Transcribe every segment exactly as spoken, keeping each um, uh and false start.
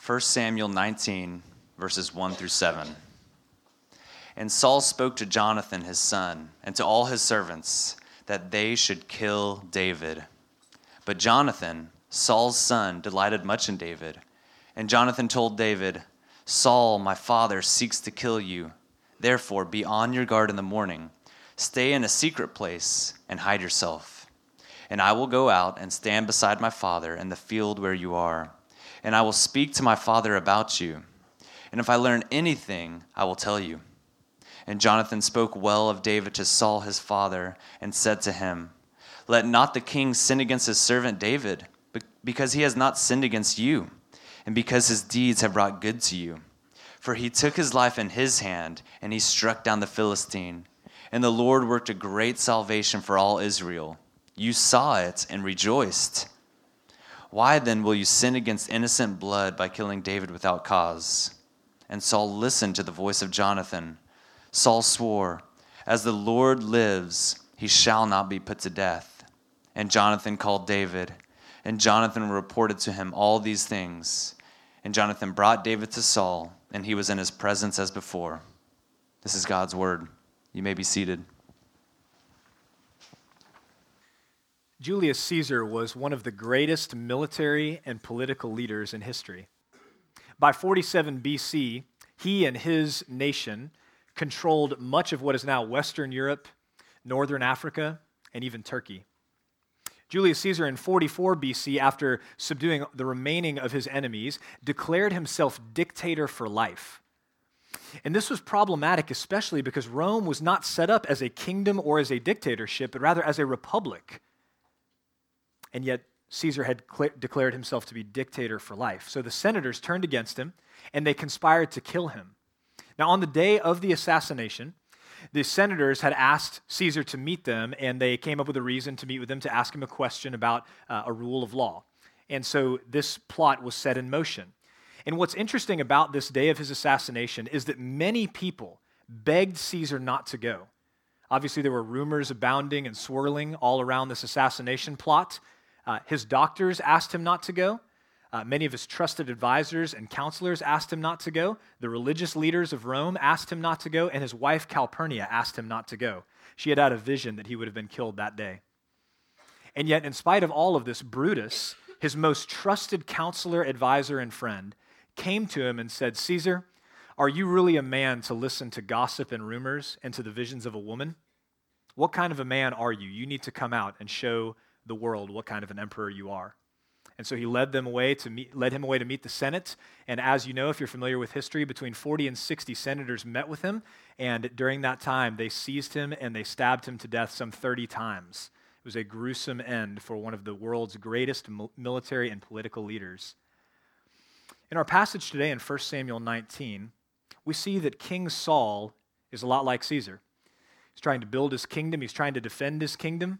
First Samuel nineteen, verses one through seven. And Saul spoke to Jonathan his son and to all his servants that they should kill David. But Jonathan, Saul's son, delighted much in David. And Jonathan told David, Saul, my father, seeks to kill you. Therefore, be on your guard in the morning. Stay in a secret place and hide yourself. And I will go out and stand beside my father in the field where you are. And I will speak to my father about you. And if I learn anything, I will tell you. And Jonathan spoke well of David to Saul his father, and said to him, Let not the king sin against his servant David, because he has not sinned against you, and because his deeds have brought good to you. For he took his life in his hand, and he struck down the Philistine. And the Lord worked a great salvation for all Israel. You saw it and rejoiced. Why then will you sin against innocent blood by killing David without cause? And Saul listened to the voice of Jonathan. Saul swore, As the Lord lives, he shall not be put to death. And Jonathan called David, and Jonathan reported to him all these things. And Jonathan brought David to Saul, and he was in his presence as before. This is God's word. You may be seated. Julius Caesar was one of the greatest military and political leaders in history. By forty-seven B C, he and his nation controlled much of what is now Western Europe, Northern Africa, and even Turkey. Julius Caesar in forty-four B C, after subduing the remaining of his enemies, declared himself dictator for life. And this was problematic, especially because Rome was not set up as a kingdom or as a dictatorship, but rather as a republic. And yet Caesar had cl- declared himself to be dictator for life. So the senators turned against him, and they conspired to kill him. Now, on the day of the assassination, the senators had asked Caesar to meet them, and they came up with a reason to meet with him to ask him a question about uh, a rule of law. And so this plot was set in motion. And what's interesting about this day of his assassination is that many people begged Caesar not to go. Obviously, there were rumors abounding and swirling all around this assassination plot. Uh, his doctors asked him not to go. Uh, many of his trusted advisors and counselors asked him not to go. The religious leaders of Rome asked him not to go, and his wife Calpurnia asked him not to go. She had had a vision that he would have been killed that day. And yet, in spite of all of this, Brutus, his most trusted counselor, advisor, and friend, came to him and said, Caesar, are you really a man to listen to gossip and rumors and to the visions of a woman? What kind of a man are you? You need to come out and show the world what kind of an emperor you are. And so he led them away to meet, led him away to meet the Senate. And as you know, if you're familiar with history, between forty and sixty senators met with him. And during that time, they seized him and they stabbed him to death some thirty times. It was a gruesome end for one of the world's greatest military and political leaders. In our passage today in First Samuel nineteen, we see that King Saul is a lot like Caesar. He's trying to build his kingdom. He's trying to defend his kingdom.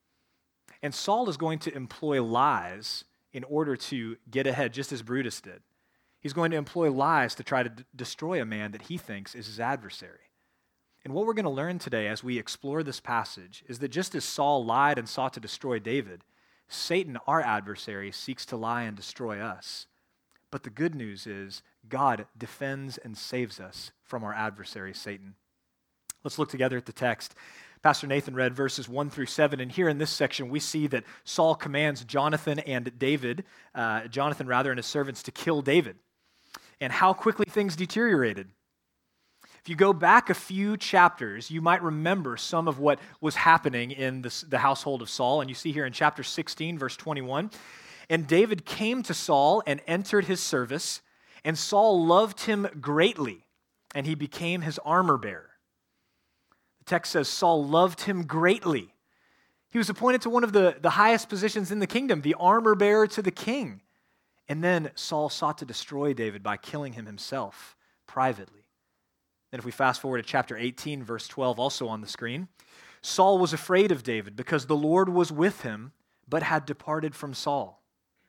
And Saul is going to employ lies in order to get ahead, just as Brutus did. He's going to employ lies to try to d- destroy a man that he thinks is his adversary. And what we're going to learn today as we explore this passage is that just as Saul lied and sought to destroy David, Satan, our adversary, seeks to lie and destroy us. But the good news is God defends and saves us from our adversary, Satan. Let's look together at the text. Pastor Nathan read verses one through seven, and here in this section we see that Saul commands Jonathan and David, uh, Jonathan rather, and his servants to kill David, and how quickly things deteriorated. If you go back a few chapters, you might remember some of what was happening in this, the household of Saul, and you see here in chapter sixteen, verse twenty-one, and David came to Saul and entered his service, and Saul loved him greatly, and he became his armor bearer. The text says Saul loved him greatly. He was appointed to one of the, the highest positions in the kingdom, the armor bearer to the king. And then Saul sought to destroy David by killing him himself privately. Then if we fast forward to chapter eighteen, verse twelve, also on the screen, Saul was afraid of David because the Lord was with him, but had departed from Saul.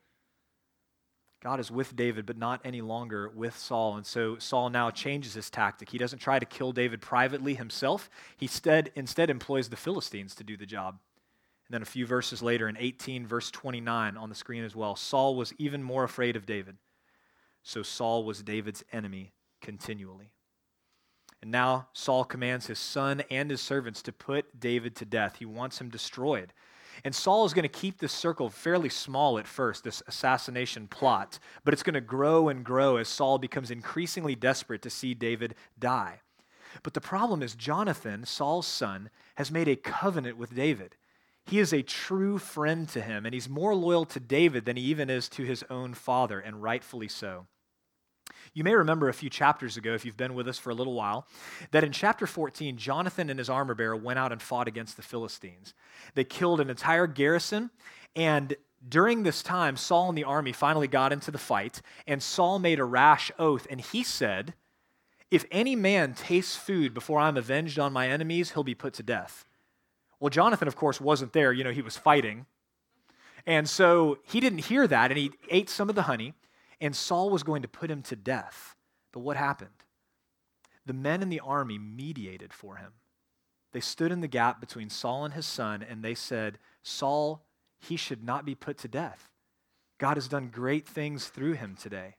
God is with David, but not any longer with Saul. And so Saul now changes his tactic. He doesn't try to kill David privately himself. He instead, instead employs the Philistines to do the job. And then a few verses later in eighteen, verse twenty-nine on the screen as well, Saul was even more afraid of David. So Saul was David's enemy continually. And now Saul commands his son and his servants to put David to death. He wants him destroyed. And Saul is going to keep this circle fairly small at first, this assassination plot, but it's going to grow and grow as Saul becomes increasingly desperate to see David die. But the problem is Jonathan, Saul's son, has made a covenant with David. He is a true friend to him, and he's more loyal to David than he even is to his own father, and rightfully so. You may remember a few chapters ago, if you've been with us for a little while, that in chapter fourteen, Jonathan and his armor bearer went out and fought against the Philistines. They killed an entire garrison, and during this time, Saul and the army finally got into the fight, and Saul made a rash oath, and he said, "If any man tastes food before I'm avenged on my enemies, he'll be put to death." Well, Jonathan, of course, wasn't there. You know, he was fighting. And so he didn't hear that, and he ate some of the honey, and Saul was going to put him to death. But what happened? The men in the army mediated for him. They stood in the gap between Saul and his son, and they said, "Saul, he should not be put to death. God has done great things through him today."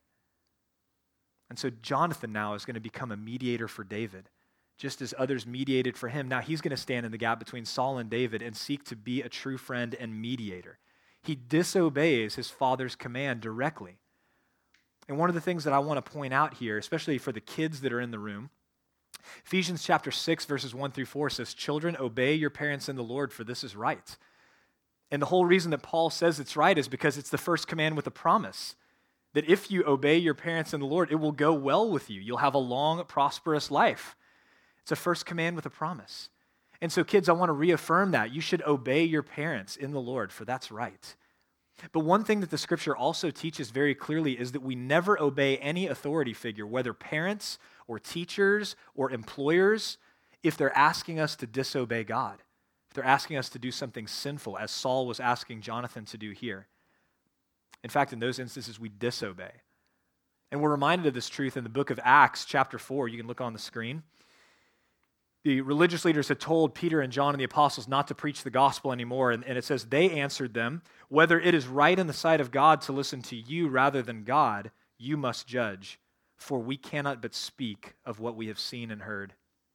And so Jonathan now is going to become a mediator for David, just as others mediated for him. Now he's going to stand in the gap between Saul and David and seek to be a true friend and mediator. He disobeys his father's command directly. And one of the things that I want to point out here, especially for the kids that are in the room, Ephesians chapter six, verses one through four says, "Children, obey your parents in the Lord, for this is right." And the whole reason that Paul says it's right is because it's the first command with a promise. That if you obey your parents in the Lord, it will go well with you. You'll have a long, prosperous life. It's a first command with a promise. And so, kids, I want to reaffirm that. You should obey your parents in the Lord, for that's right. But one thing that the scripture also teaches very clearly is that we never obey any authority figure, whether parents or teachers or employers, if they're asking us to disobey God, if they're asking us to do something sinful, as Saul was asking Jonathan to do here. In fact, in those instances, we disobey. And we're reminded of this truth in the book of Acts, chapter four. You can look on the screen. The religious leaders had told Peter and John and the apostles not to preach the gospel anymore, and, and it says they answered them, "Whether it is right in the sight of God to listen to you rather than God, you must judge, for we cannot but speak of what we have seen and heard."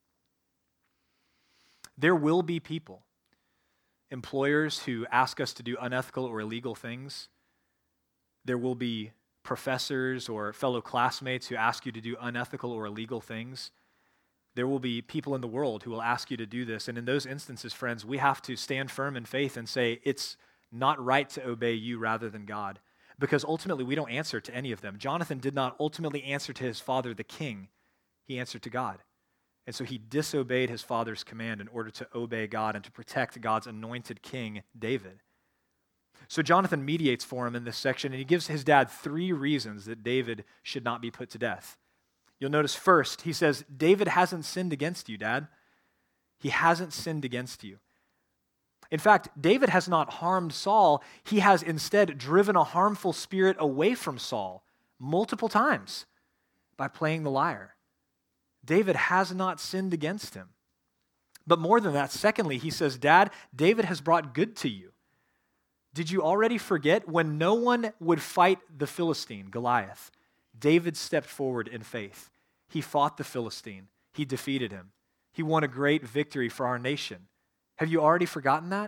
There will be people, employers who ask us to do unethical or illegal things. There will be professors or fellow classmates who ask you to do unethical or illegal things. There will be people in the world who will ask you to do this. And in those instances, friends, we have to stand firm in faith and say, it's not right to obey you rather than God. Because ultimately, we don't answer to any of them. Jonathan did not ultimately answer to his father, the king. He answered to God. And so he disobeyed his father's command in order to obey God and to protect God's anointed king, David. So Jonathan mediates for him in this section, and he gives his dad three reasons that David should not be put to death. You'll notice first, he says, David hasn't sinned against you, Dad. He hasn't sinned against you. In fact, David has not harmed Saul. He has instead driven a harmful spirit away from Saul multiple times by playing the lyre. David has not sinned against him. But more than that, secondly, he says, Dad, David has brought good to you. Did you already forget when no one would fight the Philistine, Goliath? David stepped forward in faith. He fought the Philistine. He defeated him. He won a great victory for our nation. Have you already forgotten that?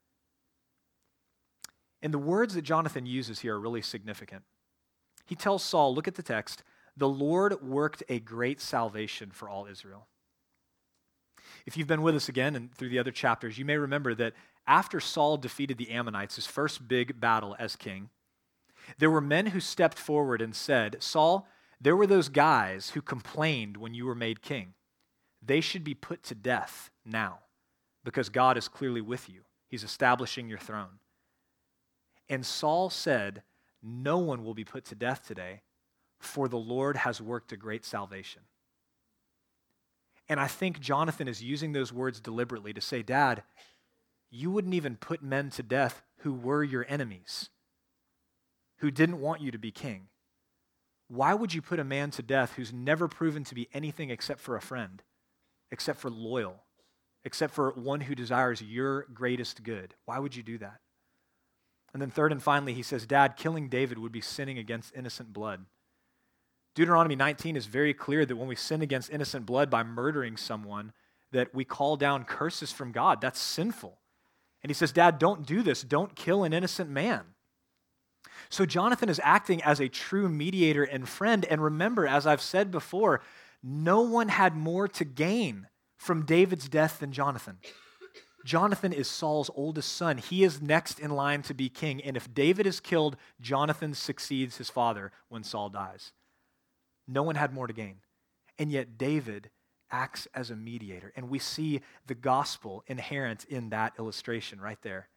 And the words that Jonathan uses here are really significant. He tells Saul, look at the text, the Lord worked a great salvation for all Israel. If you've been with us again and through the other chapters, you may remember that after Saul defeated the Ammonites, his first big battle as king, there were men who stepped forward and said, Saul, there were those guys who complained when you were made king. They should be put to death now because God is clearly with you. He's establishing your throne. And Saul said, no one will be put to death today, for the Lord has worked a great salvation. And I think Jonathan is using those words deliberately to say, Dad, you wouldn't even put men to death who were your enemies, who didn't want you to be king. Why would you put a man to death who's never proven to be anything except for a friend, except for loyal, except for one who desires your greatest good? Why would you do that? And then third and finally, he says, Dad, killing David would be sinning against innocent blood. Deuteronomy nineteen is very clear that when we sin against innocent blood by murdering someone, that we call down curses from God. That's sinful. And he says, Dad, don't do this. Don't kill an innocent man. So Jonathan is acting as a true mediator and friend. And remember, as I've said before, no one had more to gain from David's death than Jonathan. Jonathan is Saul's oldest son. He is next in line to be king. And if David is killed, Jonathan succeeds his father when Saul dies. No one had more to gain. And yet David acts as a mediator. And we see the gospel inherent in that illustration right there.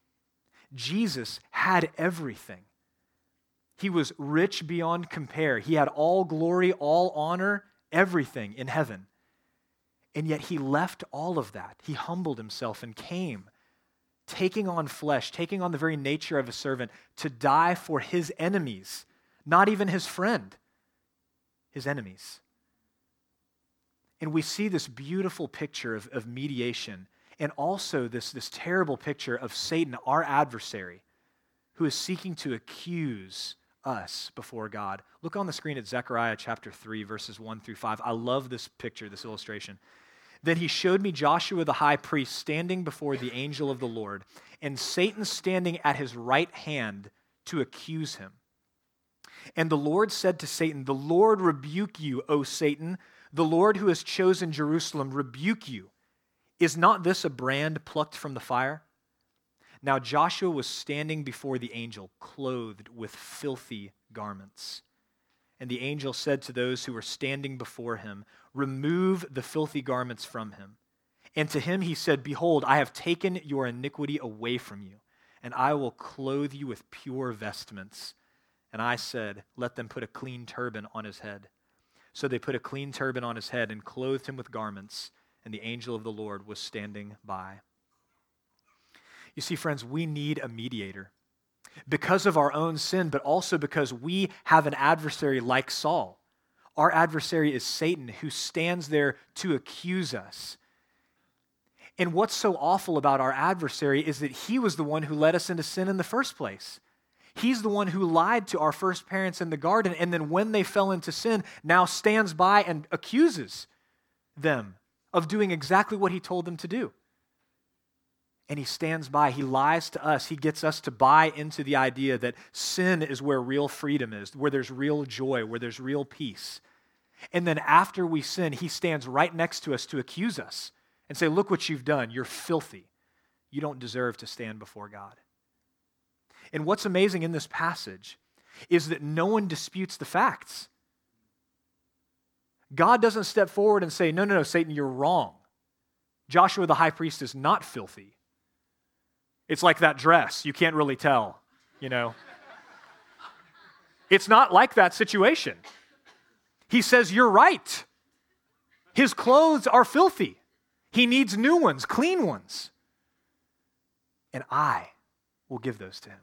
Jesus had everything. He was rich beyond compare. He had all glory, all honor, everything in heaven. And yet he left all of that. He humbled himself and came, taking on flesh, taking on the very nature of a servant to die for his enemies, not even his friend, his enemies. And we see this beautiful picture of, of mediation and also this, this terrible picture of Satan, our adversary, who is seeking to accuse us before God. Look on the screen at Zechariah chapter three, verses one through five. I love this picture, this illustration. Then he showed me Joshua the high priest standing before the angel of the Lord, and Satan standing at his right hand to accuse him. And the Lord said to Satan, "The Lord rebuke you, O Satan. The Lord who has chosen Jerusalem rebuke you. Is not this a brand plucked from the fire?" Now Joshua was standing before the angel, clothed with filthy garments. And the angel said to those who were standing before him, "Remove the filthy garments from him." And to him he said, "Behold, I have taken your iniquity away from you, and I will clothe you with pure vestments." And I said, "Let them put a clean turban on his head." So they put a clean turban on his head and clothed him with garments, and the angel of the Lord was standing by. You see, friends, we need a mediator because of our own sin, but also because we have an adversary like Saul. Our adversary is Satan, who stands there to accuse us. And what's so awful about our adversary is that he was the one who led us into sin in the first place. He's the one who lied to our first parents in the garden, and then when they fell into sin, now stands by and accuses them of doing exactly what he told them to do. And he stands by, he lies to us, he gets us to buy into the idea that sin is where real freedom is, where there's real joy, where there's real peace. And then after we sin, he stands right next to us to accuse us and say, "Look what you've done, you're filthy. You don't deserve to stand before God." And what's amazing in this passage is that no one disputes the facts. God doesn't step forward and say, "No, no, no, Satan, you're wrong. Joshua the high priest is not filthy. It's like that dress. You can't really tell, you know." It's not like that situation. He says, "You're right. His clothes are filthy. He needs new ones, clean ones. And I will give those to him."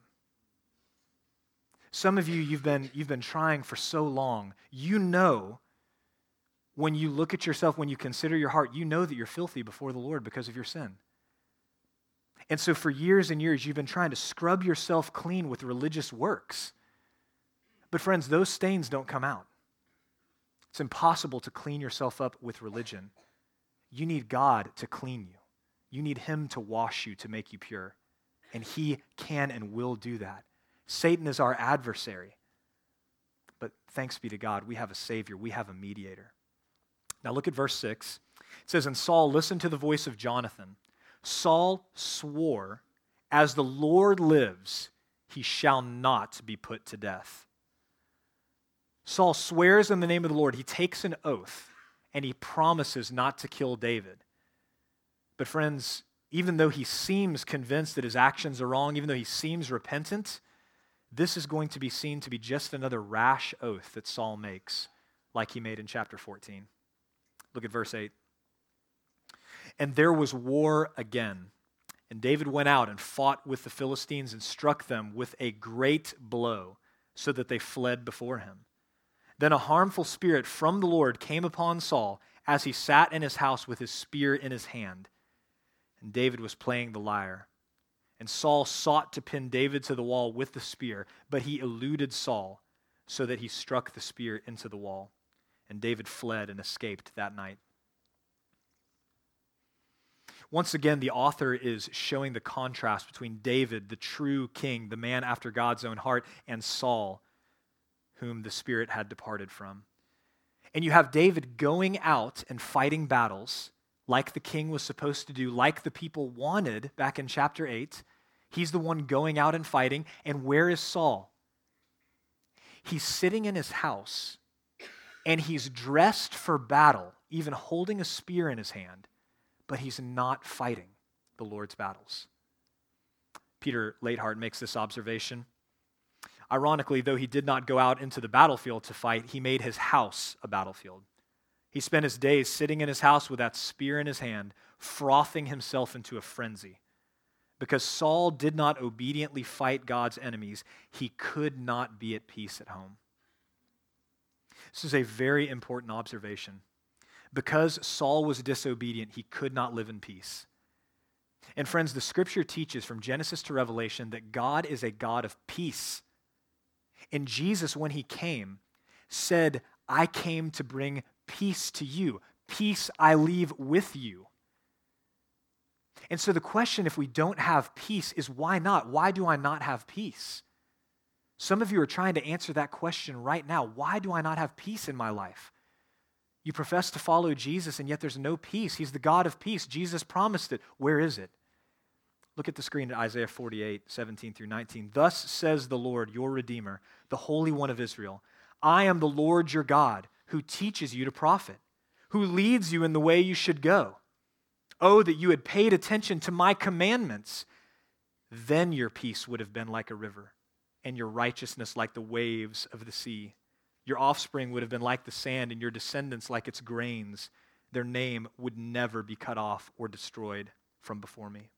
Some of you, you've been, you've been trying for so long. You know, when you look at yourself, when you consider your heart, you know that you're filthy before the Lord because of your sin. And so for years and years, you've been trying to scrub yourself clean with religious works. But friends, those stains don't come out. It's impossible to clean yourself up with religion. You need God to clean you. You need him to wash you, to make you pure. And he can and will do that. Satan is our adversary. But thanks be to God, we have a Savior. We have a mediator. Now look at verse six. It says, "And Saul listened to the voice of Jonathan. Saul swore, 'As the Lord lives, he shall not be put to death.'" Saul swears in the name of the Lord. He takes an oath, and he promises not to kill David. But friends, even though he seems convinced that his actions are wrong, even though he seems repentant, this is going to be seen to be just another rash oath that Saul makes, like he made in chapter fourteen. Look at verse eight. "And there was war again, and David went out and fought with the Philistines and struck them with a great blow, so that they fled before him. Then a harmful spirit from the Lord came upon Saul as he sat in his house with his spear in his hand, and David was playing the lyre. And Saul sought to pin David to the wall with the spear, but he eluded Saul. so that he struck the spear into the wall. And David fled and escaped that night. Once again, the author is showing the contrast between David, the true king, the man after God's own heart, and Saul, whom the Spirit had departed from. And you have David going out and fighting battles like the king was supposed to do, like the people wanted back in chapter eight. He's the one going out and fighting. And where is Saul? He's sitting in his house, and he's dressed for battle, even holding a spear in his hand, but he's not fighting the Lord's battles. Peter Leithart makes this observation. Ironically, though he did not go out into the battlefield to fight, he made his house a battlefield. He spent his days sitting in his house with that spear in his hand, frothing himself into a frenzy. Because Saul did not obediently fight God's enemies, he could not be at peace at home. This is a very important observation. Because Saul was disobedient, he could not live in peace. And friends, the scripture teaches from Genesis to Revelation that God is a God of peace. And Jesus, when he came, said, I came to bring peace to you. Peace I leave with you. And so the question, if we don't have peace, is why not? Why do I not have peace? Some of you are trying to answer that question right now. Why do I not have peace in my life? You profess to follow Jesus, and yet there's no peace. He's the God of peace. Jesus promised it. Where is it? Look at the screen at Isaiah forty-eight, seventeen through nineteen. Thus says the Lord, your Redeemer, the Holy One of Israel. I am the Lord your God, who teaches you to profit, who leads you in the way you should go. Oh, that you had paid attention to my commandments. Then your peace would have been like a river, and your righteousness like the waves of the sea. Your offspring would have been like the sand, and your descendants like its grains. Their name would never be cut off or destroyed from before me.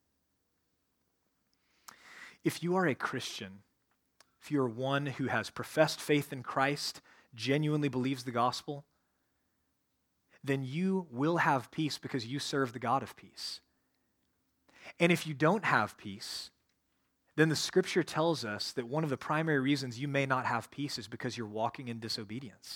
If you are a Christian, if you are one who has professed faith in Christ, genuinely believes the gospel, then you will have peace because you serve the God of peace. And if you don't have peace, then the scripture tells us that one of the primary reasons you may not have peace is because you're walking in disobedience.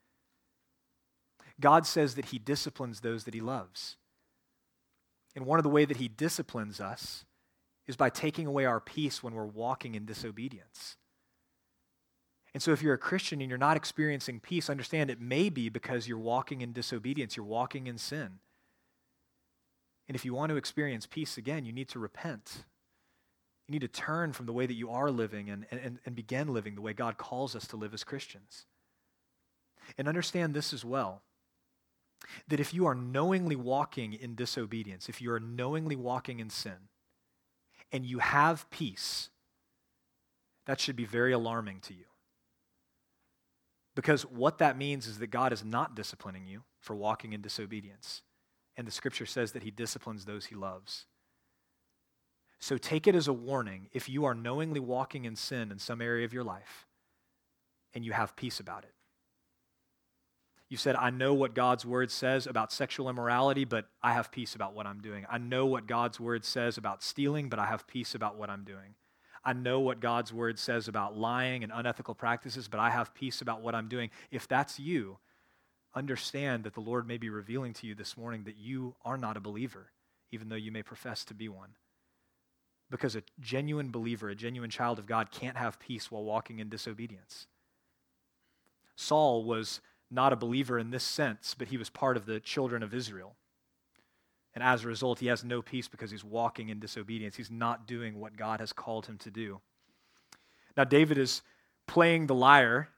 God says that he disciplines those that he loves. And one of the ways that he disciplines us is by taking away our peace when we're walking in disobedience. And so if you're a Christian and you're not experiencing peace, understand it may be because you're walking in disobedience, you're walking in sin. And if you want to experience peace again, you need to repent. You need to turn from the way that you are living and, and, and begin living the way God calls us to live as Christians. And understand this as well, that if you are knowingly walking in disobedience, if you are knowingly walking in sin, and you have peace, that should be very alarming to you. Because what that means is that God is not disciplining you for walking in disobedience. And the scripture says that he disciplines those he loves. So take it as a warning if you are knowingly walking in sin in some area of your life and you have peace about it. You said, I know what God's word says about sexual immorality, but I have peace about what I'm doing. I know what God's word says about stealing, but I have peace about what I'm doing. I know what God's word says about lying and unethical practices, but I have peace about what I'm doing. If that's you, understand that the Lord may be revealing to you this morning that you are not a believer, even though you may profess to be one. Because a genuine believer, a genuine child of God, can't have peace while walking in disobedience. Saul was not a believer in this sense, but he was part of the children of Israel. And as a result, he has no peace because he's walking in disobedience. He's not doing what God has called him to do. Now, David is playing the lyre.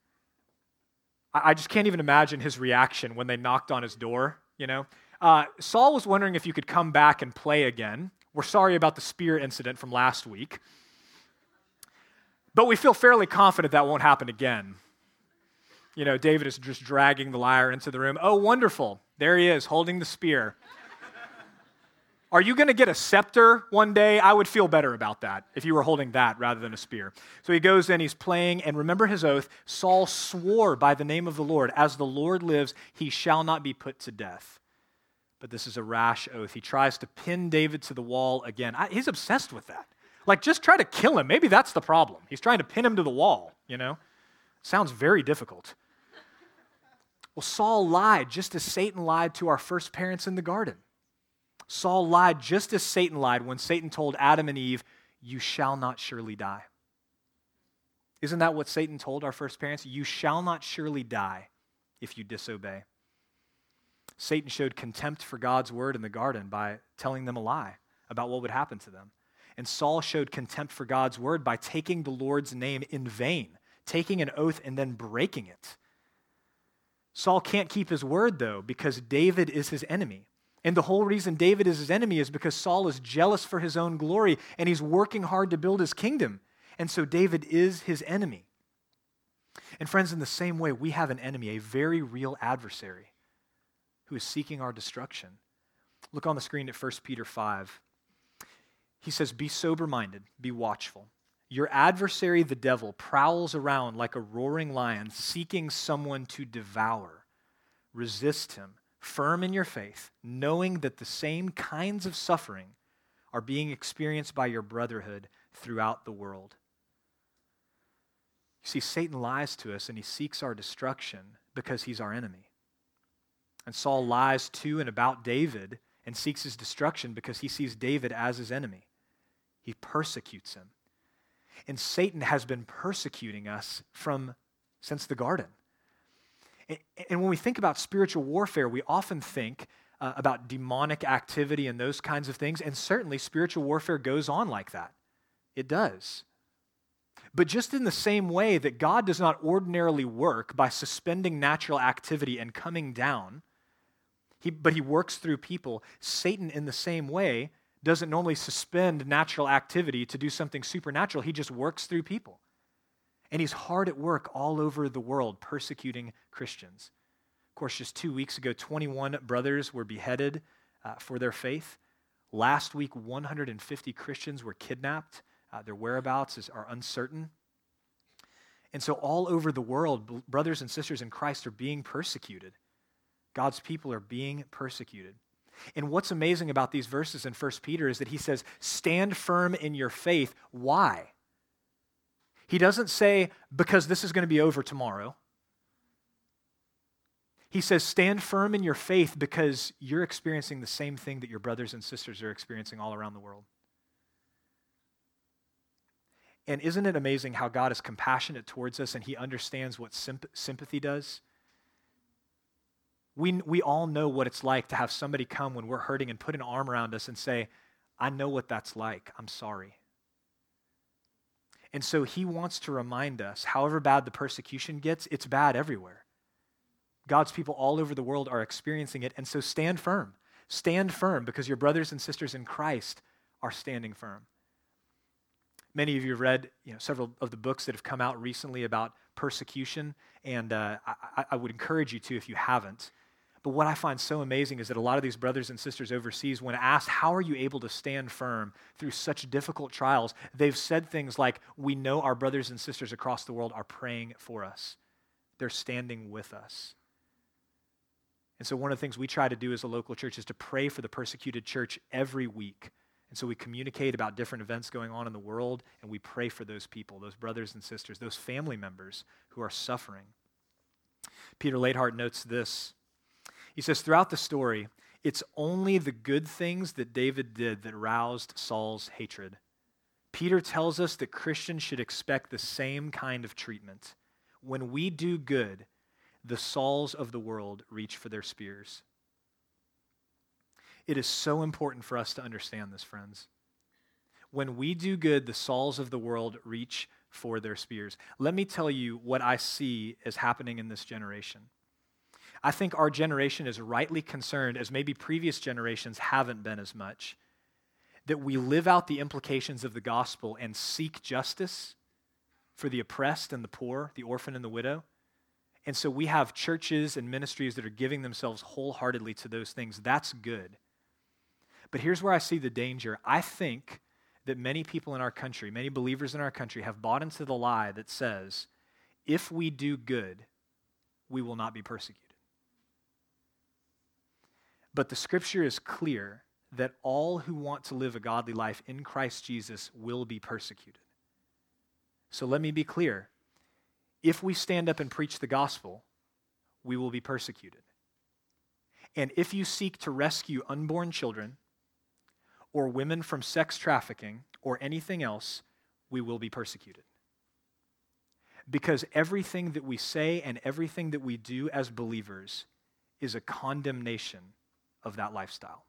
I just can't even imagine his reaction when they knocked on his door, you know. Uh, Saul was wondering if you could come back and play again. We're sorry about the spear incident from last week. But we feel fairly confident that won't happen again. You know, David is just dragging the lyre into the room. Oh, wonderful. There he is, holding the spear. Are you going to get a scepter one day? I would feel better about that if you were holding that rather than a spear. So he goes in, he's playing, and remember his oath. Saul swore by the name of the Lord, as the Lord lives, he shall not be put to death. But this is a rash oath. He tries to pin David to the wall again. I, he's obsessed with that. Like, just try to kill him. Maybe that's the problem. He's trying to pin him to the wall, you know? Sounds very difficult. Well, Saul lied just as Satan lied to our first parents in the garden. Saul lied just as Satan lied when Satan told Adam and Eve, "You shall not surely die." Isn't that what Satan told our first parents? You shall not surely die if you disobey. Satan showed contempt for God's word in the garden by telling them a lie about what would happen to them. And Saul showed contempt for God's word by taking the Lord's name in vain, taking an oath and then breaking it. Saul can't keep his word, though, because David is his enemy. And the whole reason David is his enemy is because Saul is jealous for his own glory, and he's working hard to build his kingdom. And so David is his enemy. And friends, in the same way, we have an enemy, a very real adversary who is seeking our destruction. Look on the screen at First Peter five. He says, "Be sober-minded, be watchful. Your adversary, the devil, prowls around like a roaring lion, seeking someone to devour. Resist him, firm in your faith, knowing that the same kinds of suffering are being experienced by your brotherhood throughout the world." You see, Satan lies to us and he seeks our destruction because he's our enemy. And Saul lies to and about David and seeks his destruction because he sees David as his enemy. He persecutes him. And Satan has been persecuting us from since the garden. And, and when we think about spiritual warfare, we often think uh, about demonic activity and those kinds of things, and certainly spiritual warfare goes on like that. It does. But just in the same way that God does not ordinarily work by suspending natural activity and coming down, he, but he works through people, Satan in the same way doesn't normally suspend natural activity to do something supernatural. He just works through people. And he's hard at work all over the world persecuting Christians. Of course, just two weeks ago, twenty-one brothers were beheaded uh, for their faith. Last week, one hundred fifty Christians were kidnapped. Uh, their whereabouts is, are uncertain. And so all over the world, brothers and sisters in Christ are being persecuted. God's people are being persecuted. And what's amazing about these verses in First Peter is that he says, stand firm in your faith. Why? He doesn't say, because this is going to be over tomorrow. He says, stand firm in your faith because you're experiencing the same thing that your brothers and sisters are experiencing all around the world. And isn't it amazing how God is compassionate towards us and he understands what symp- sympathy does? We, we all know what it's like to have somebody come when we're hurting and put an arm around us and say, I know what that's like. I'm sorry. And so he wants to remind us, however bad the persecution gets, it's bad everywhere. God's people all over the world are experiencing it, and so stand firm. Stand firm because your brothers and sisters in Christ are standing firm. Many of you have read you know, several of the books that have come out recently about persecution, and uh, I, I would encourage you to if you haven't. But what I find so amazing is that a lot of these brothers and sisters overseas, when asked, how are you able to stand firm through such difficult trials, they've said things like, we know our brothers and sisters across the world are praying for us. They're standing with us. And so one of the things we try to do as a local church is to pray for the persecuted church every week. And so we communicate about different events going on in the world, and we pray for those people, those brothers and sisters, those family members who are suffering. Peter Leithart notes this. He says, throughout the story, it's only the good things that David did that roused Saul's hatred. Peter tells us that Christians should expect the same kind of treatment. When we do good, the Sauls of the world reach for their spears. It is so important for us to understand this, friends. When we do good, the Sauls of the world reach for their spears. Let me tell you what I see is happening in this generation. I think our generation is rightly concerned, as maybe previous generations haven't been as much, that we live out the implications of the gospel and seek justice for the oppressed and the poor, the orphan and the widow. And so we have churches and ministries that are giving themselves wholeheartedly to those things. That's good. But here's where I see the danger. I think that many people in our country, many believers in our country have bought into the lie that says, if we do good, we will not be persecuted. But the scripture is clear that all who want to live a godly life in Christ Jesus will be persecuted. So let me be clear. if we stand up and preach the gospel, we will be persecuted. And if you seek to rescue unborn children or women from sex trafficking or anything else, we will be persecuted. Because everything that we say and everything that we do as believers is a condemnation of that lifestyle.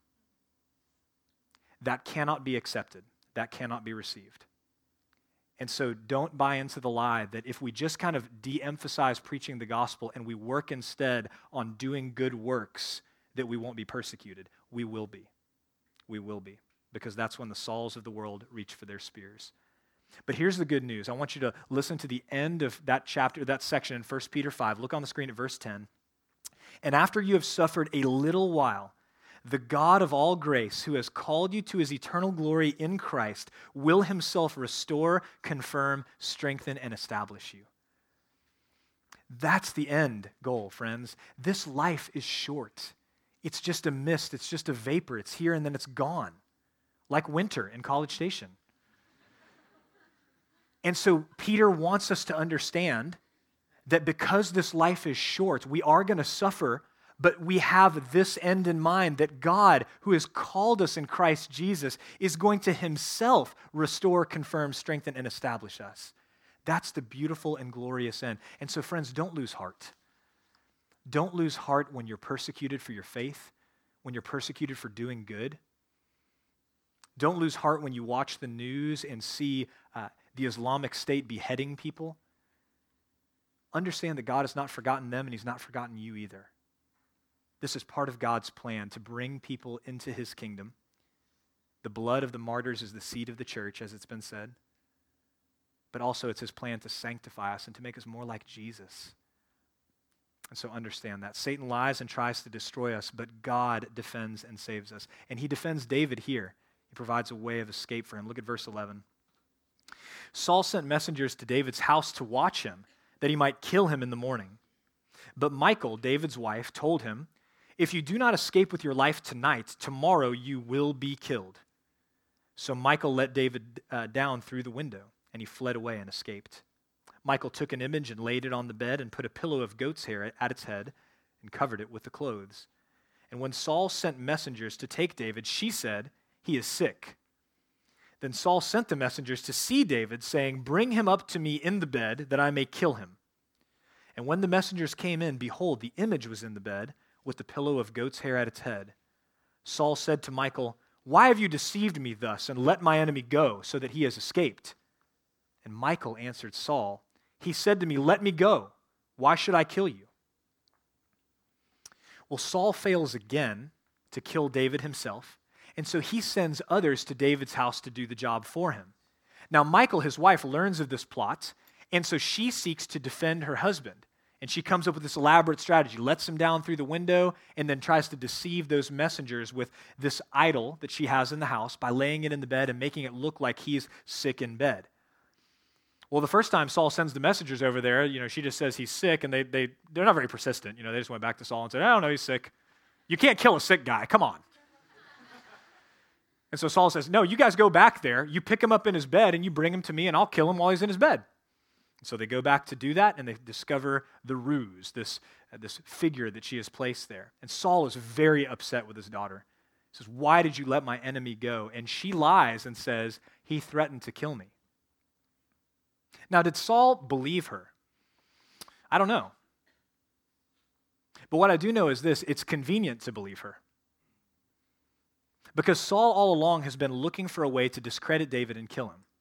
That cannot be accepted. That cannot be received. And so don't buy into the lie that if we just kind of de-emphasize preaching the gospel and we work instead on doing good works, that we won't be persecuted. We will be. We will be. Because that's when the Sauls of the world reach for their spears. But here's the good news. I want you to listen to the end of that chapter, that section in First Peter five. Look on the screen at verse ten. And after you have suffered a little while, the God of all grace, who has called you to his eternal glory in Christ, will himself restore, confirm, strengthen, and establish you. That's the end goal, friends. This life is short. It's just a mist. It's just a vapor. It's here and then it's gone, like winter in College Station. And so Peter wants us to understand that because this life is short, we are going to suffer, but we have this end in mind, that God, who has called us in Christ Jesus, is going to himself restore, confirm, strengthen, and establish us. That's the beautiful and glorious end. And so, friends, don't lose heart. Don't lose heart when you're persecuted for your faith, when you're persecuted for doing good. Don't lose heart when you watch the news and see uh, the Islamic State beheading people. Understand that God has not forgotten them and he's not forgotten you either. This is part of God's plan to bring people into his kingdom. The blood of the martyrs is the seed of the church, as it's been said. But also it's his plan to sanctify us and to make us more like Jesus. And so understand that. Satan lies and tries to destroy us, but God defends and saves us. And he defends David here. He provides a way of escape for him. Look at verse eleven. Saul sent messengers to David's house to watch him, that he might kill him in the morning. But Michal, David's wife, told him, if you do not escape with your life tonight, tomorrow you will be killed. So Michal let David uh, down through the window, and he fled away and escaped. Michal took an image and laid it on the bed and put a pillow of goat's hair at its head and covered it with the clothes. And when Saul sent messengers to take David, she said, he is sick. Then Saul sent the messengers to see David, saying, bring him up to me in the bed, that I may kill him. And when the messengers came in, behold, the image was in the bed, with the pillow of goat's hair at its head. Saul said to Michal, why have you deceived me thus, and let my enemy go, so that he has escaped? And Michal answered Saul, he said to me, let me go. Why should I kill you? Well, Saul fails again to kill David himself, and so he sends others to David's house to do the job for him. Now, Michal, his wife, learns of this plot, and so she seeks to defend her husband. And she comes up with this elaborate strategy, lets him down through the window, and then tries to deceive those messengers with this idol that she has in the house by laying it in the bed and making it look like he's sick in bed. Well, the first time Saul sends the messengers over there, you know, she just says he's sick, and they, they, they're not very persistent. You know, they just went back to Saul and said, I don't know, he's sick. You can't kill a sick guy, come on. And so Saul says, no, you guys go back there, you pick him up in his bed, and you bring him to me, and I'll kill him while he's in his bed. So they go back to do that, and they discover the ruse, this, uh, this figure that she has placed there. And Saul is very upset with his daughter. He says, why did you let my enemy go? And she lies and says, he threatened to kill me. Now, did Saul believe her? I don't know. But what I do know is this, it's convenient to believe her. Because Saul all along has been looking for a way to discredit David and kill him.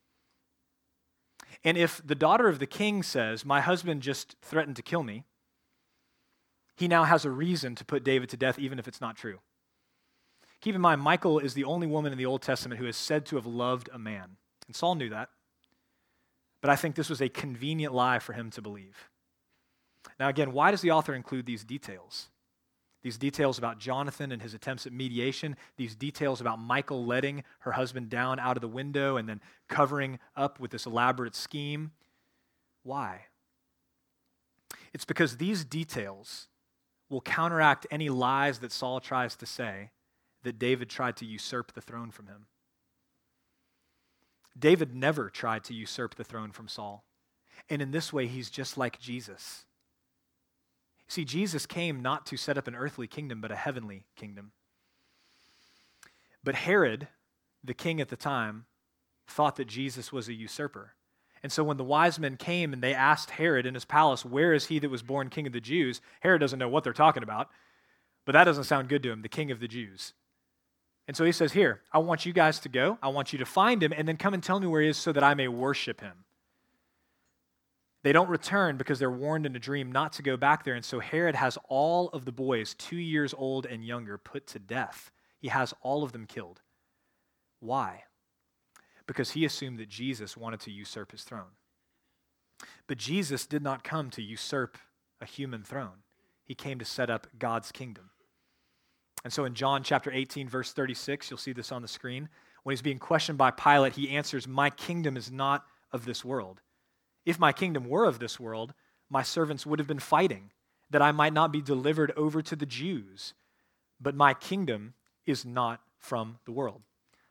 And if the daughter of the king says, my husband just threatened to kill me, he now has a reason to put David to death, even if it's not true. Keep in mind, Michal is the only woman in the Old Testament who is said to have loved a man. And Saul knew that. But I think this was a convenient lie for him to believe. Now again, why does the author include these details? These details about Jonathan and his attempts at mediation, these details about Michal letting her husband down out of the window and then covering up with this elaborate scheme. Why? It's because these details will counteract any lies that Saul tries to say that David tried to usurp the throne from him. David never tried to usurp the throne from Saul. And in this way, he's just like Jesus. See, Jesus came not to set up an earthly kingdom, but a heavenly kingdom. But Herod, the king at the time, thought that Jesus was a usurper. And so when the wise men came and they asked Herod in his palace, where is he that was born king of the Jews? Herod doesn't know what they're talking about, but that doesn't sound good to him, the king of the Jews. And so he says, here, I want you guys to go. I want you to find him and then come and tell me where he is so that I may worship him. They don't return because they're warned in a dream not to go back there. And so Herod has all of the boys, two years old and younger, put to death. He has all of them killed. Why? Because he assumed that Jesus wanted to usurp his throne. But Jesus did not come to usurp a human throne. He came to set up God's kingdom. And so in John chapter eighteen, verse thirty-six, you'll see this on the screen. When he's being questioned by Pilate, he answers, my kingdom is not of this world. If my kingdom were of this world, my servants would have been fighting, that I might not be delivered over to the Jews. But my kingdom is not from the world.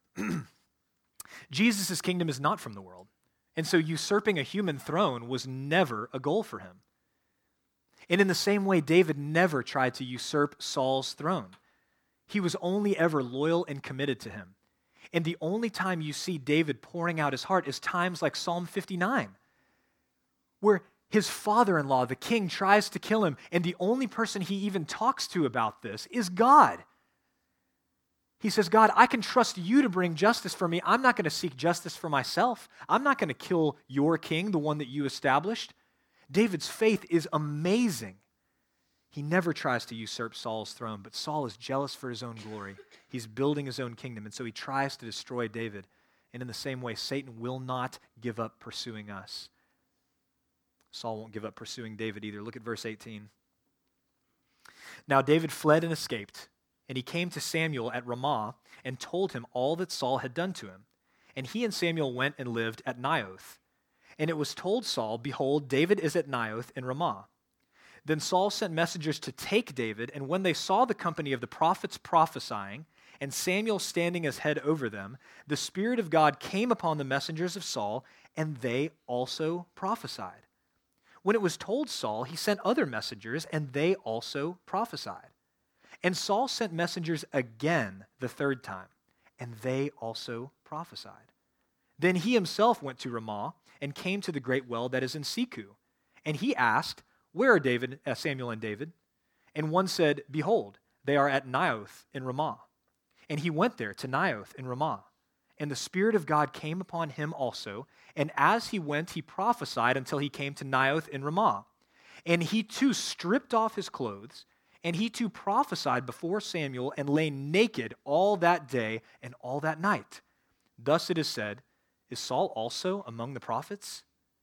Jesus' kingdom is not from the world. And so usurping a human throne was never a goal for him. And in the same way, David never tried to usurp Saul's throne. He was only ever loyal and committed to him. And the only time you see David pouring out his heart is times like Psalm fifty-nine, where his father-in-law, the king, tries to kill him, and the only person he even talks to about this is God. He says, God, I can trust you to bring justice for me. I'm not going to seek justice for myself. I'm not going to kill your king, the one that you established. David's faith is amazing. He never tries to usurp Saul's throne, but Saul is jealous for his own glory. He's building his own kingdom, and so he tries to destroy David. And in the same way, Satan will not give up pursuing us. Saul won't give up pursuing David either. Look at verse eighteen. Now David fled and escaped, and he came to Samuel at Ramah and told him all that Saul had done to him. And he and Samuel went and lived at Naioth. And it was told Saul, behold, David is at Naioth in Ramah. Then Saul sent messengers to take David, and when they saw the company of the prophets prophesying, and Samuel standing as head over them, the Spirit of God came upon the messengers of Saul, and they also prophesied. When it was told Saul, he sent other messengers, and they also prophesied. And Saul sent messengers again the third time, and they also prophesied. Then he himself went to Ramah and came to the great well that is in Seku. And he asked, where are David, uh, Samuel and David? And one said, behold, they are at Naioth in Ramah. And he went there to Naioth in Ramah. And the Spirit of God came upon him also. And as he went, he prophesied until he came to Naioth in Ramah. And he too stripped off his clothes, and he too prophesied before Samuel and lay naked all that day and all that night. Thus it is said, is Saul also among the prophets?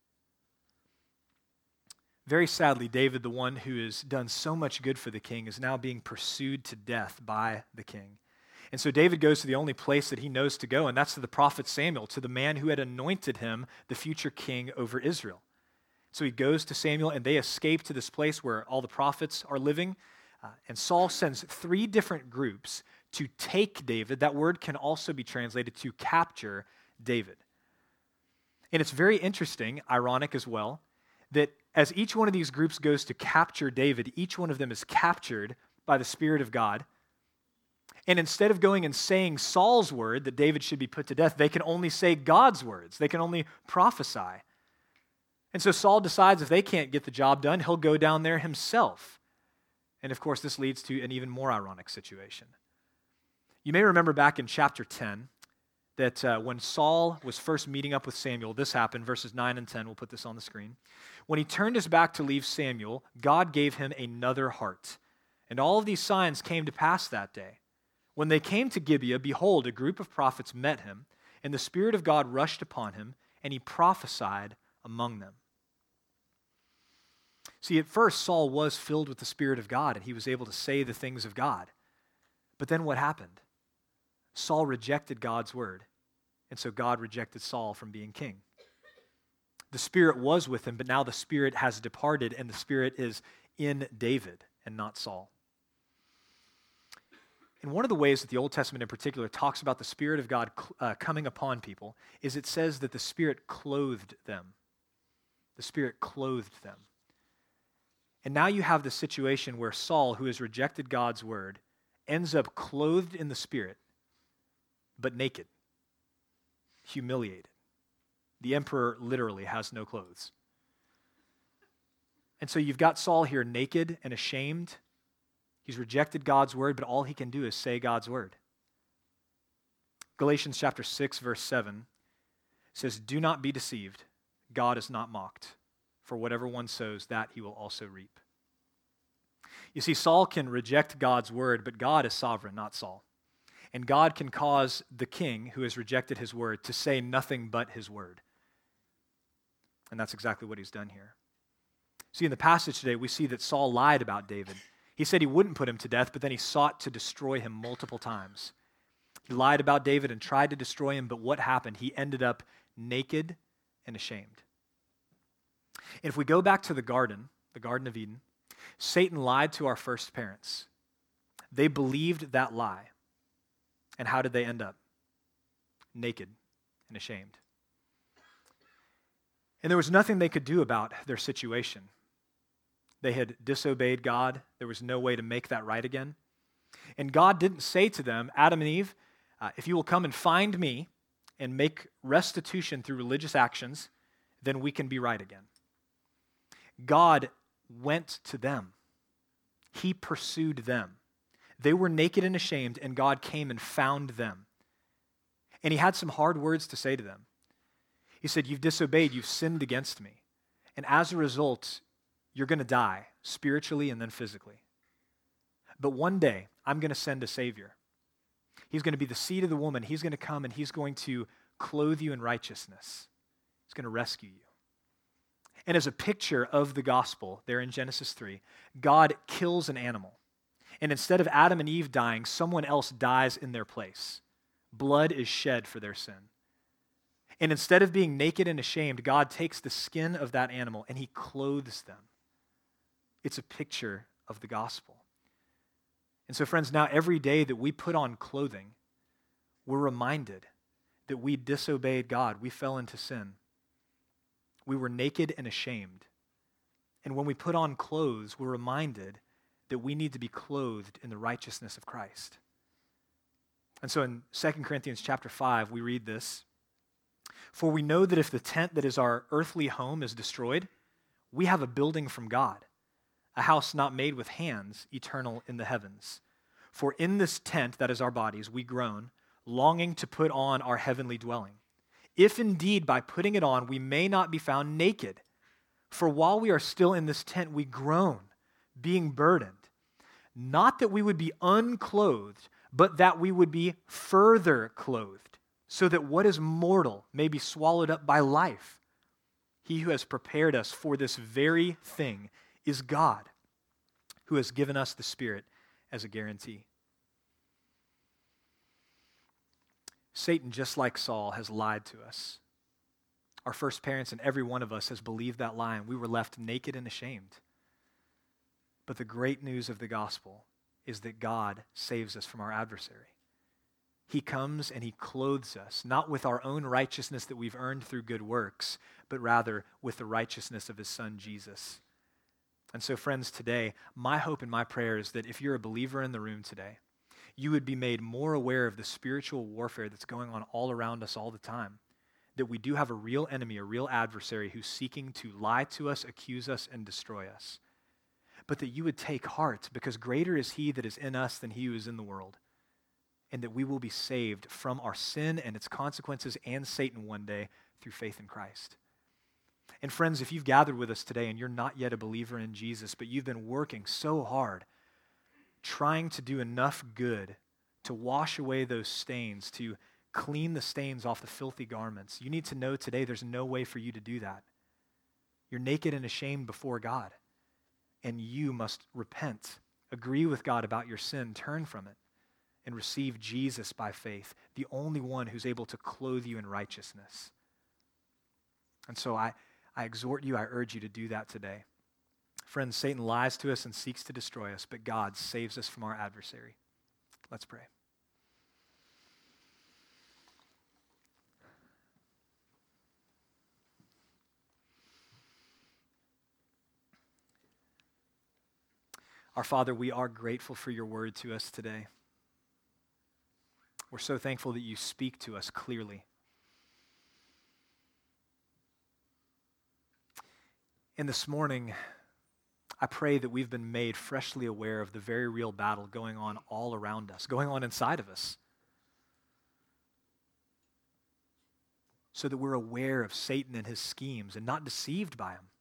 Very sadly, David, the one who has done so much good for the king, is now being pursued to death by the king. And so David goes to the only place that he knows to go, and that's to the prophet Samuel, to the man who had anointed him the future king over Israel. So he goes to Samuel, and they escape to this place where all the prophets are living. Uh, and Saul sends three different groups to take David. That word can also be translated to capture David. And it's very interesting, ironic as well, that as each one of these groups goes to capture David, each one of them is captured by the Spirit of God. And instead of going and saying Saul's word that David should be put to death, they can only say God's words. They can only prophesy. And so Saul decides if they can't get the job done, he'll go down there himself. And of course, this leads to an even more ironic situation. You may remember back in chapter ten that uh, when Saul was first meeting up with Samuel, this happened, verses nine and ten, we'll put this on the screen. When he turned his back to leave Samuel, God gave him another heart. And all of these signs came to pass that day. When they came to Gibeah, behold, a group of prophets met him, and the Spirit of God rushed upon him, and he prophesied among them. See, at first, Saul was filled with the Spirit of God, and he was able to say the things of God. But then what happened? Saul rejected God's word, and so God rejected Saul from being king. The Spirit was with him, but now the Spirit has departed, and the Spirit is in David and not Saul. And one of the ways that the Old Testament in particular talks about the Spirit of God uh, coming upon people is it says that the Spirit clothed them. The Spirit clothed them. And now you have the situation where Saul, who has rejected God's word, ends up clothed in the Spirit, but naked, humiliated. The emperor literally has no clothes. And so you've got Saul here naked and ashamed. He's rejected God's word, but all he can do is say God's word. Galatians chapter six, verse seven says, "Do not be deceived. God is not mocked. For whatever one sows, that he will also reap." You see, Saul can reject God's word, but God is sovereign, not Saul. And God can cause the king who has rejected his word to say nothing but his word. And that's exactly what he's done here. See, in the passage today, we see that Saul lied about David. He said he wouldn't put him to death, but then he sought to destroy him multiple times. He lied about David and tried to destroy him, but what happened? He ended up naked and ashamed. And if we go back to the garden, the Garden of Eden, Satan lied to our first parents. They believed that lie. And how did they end up? Naked and ashamed. And there was nothing they could do about their situation. They had disobeyed God. There was no way to make that right again. And God didn't say to them, Adam and Eve, uh, if you will come and find me and make restitution through religious actions, then we can be right again. God went to them. He pursued them. They were naked and ashamed, and God came and found them. And he had some hard words to say to them. He said, you've disobeyed, you've sinned against me. And as a result, you're going to die, spiritually and then physically. But one day, I'm going to send a Savior. He's going to be the seed of the woman. He's going to come and he's going to clothe you in righteousness. He's going to rescue you. And as a picture of the gospel, there in Genesis three, God kills an animal. And instead of Adam and Eve dying, someone else dies in their place. Blood is shed for their sin. And instead of being naked and ashamed, God takes the skin of that animal and he clothes them. It's a picture of the gospel. And so, friends, now every day that we put on clothing, we're reminded that we disobeyed God. We fell into sin. We were naked and ashamed. And when we put on clothes, we're reminded that we need to be clothed in the righteousness of Christ. And so in Second Corinthians chapter five, we read this. For we know that if the tent that is our earthly home is destroyed, we have a building from God, a house not made with hands, eternal in the heavens. For in this tent, that is our bodies, we groan, longing to put on our heavenly dwelling. If indeed by putting it on we may not be found naked. For while we are still in this tent, we groan, being burdened. Not that we would be unclothed, but that we would be further clothed, so that what is mortal may be swallowed up by life. He who has prepared us for this very thing is God, who has given us the Spirit as a guarantee. Satan, just like Saul, has lied to us. Our first parents and every one of us has believed that lie, and we were left naked and ashamed. But the great news of the gospel is that God saves us from our adversary. He comes and he clothes us, not with our own righteousness that we've earned through good works, but rather with the righteousness of his Son, Jesus. And so, friends, today, my hope and my prayer is that if you're a believer in the room today, you would be made more aware of the spiritual warfare that's going on all around us all the time. That we do have a real enemy, a real adversary who's seeking to lie to us, accuse us, and destroy us. But that you would take heart, because greater is he that is in us than he who is in the world. And that we will be saved from our sin and its consequences and Satan one day through faith in Christ. And friends, if you've gathered with us today and you're not yet a believer in Jesus, but you've been working so hard, trying to do enough good to wash away those stains, to clean the stains off the filthy garments, you need to know today there's no way for you to do that. You're naked and ashamed before God, and you must repent, agree with God about your sin, turn from it, and receive Jesus by faith, the only one who's able to clothe you in righteousness. And so I, I exhort you, I urge you to do that today. Friends, Satan lies to us and seeks to destroy us, but God saves us from our adversary. Let's pray. Our Father, we are grateful for your word to us today. We're so thankful that you speak to us clearly. And this morning, I pray that we've been made freshly aware of the very real battle going on all around us, going on inside of us, so that we're aware of Satan and his schemes and not deceived by him.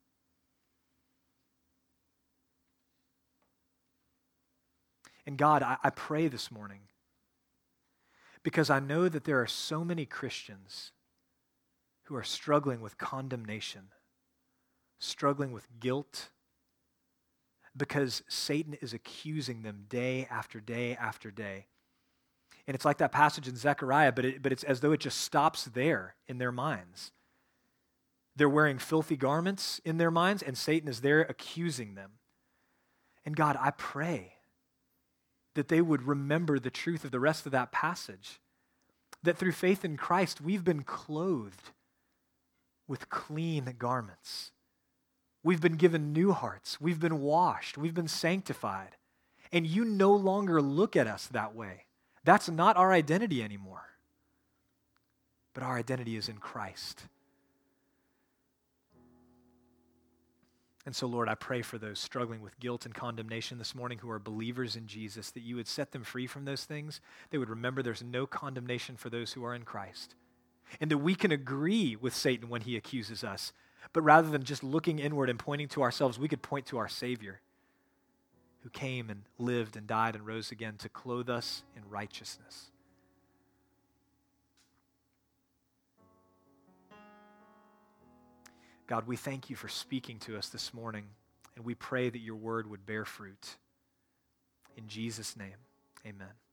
And God, I, I pray this morning, because I know that there are so many Christians who are struggling with condemnation, struggling with guilt, because Satan is accusing them day after day after day. And it's like that passage in Zechariah, but, it, but it's as though it just stops there in their minds. They're wearing filthy garments in their minds, and Satan is there accusing them. And God, I pray that they would remember the truth of the rest of that passage, that through faith in Christ, we've been clothed with clean garments. We've been given new hearts. We've been washed. We've been sanctified. And you no longer look at us that way. That's not our identity anymore. But our identity is in Christ. And so, Lord, I pray for those struggling with guilt and condemnation this morning who are believers in Jesus, that you would set them free from those things. They would remember there's no condemnation for those who are in Christ. And that we can agree with Satan when he accuses us. But rather than just looking inward and pointing to ourselves, we could point to our Savior, who came and lived and died and rose again to clothe us in righteousness. God, we thank you for speaking to us this morning, and we pray that your word would bear fruit. In Jesus' name, amen.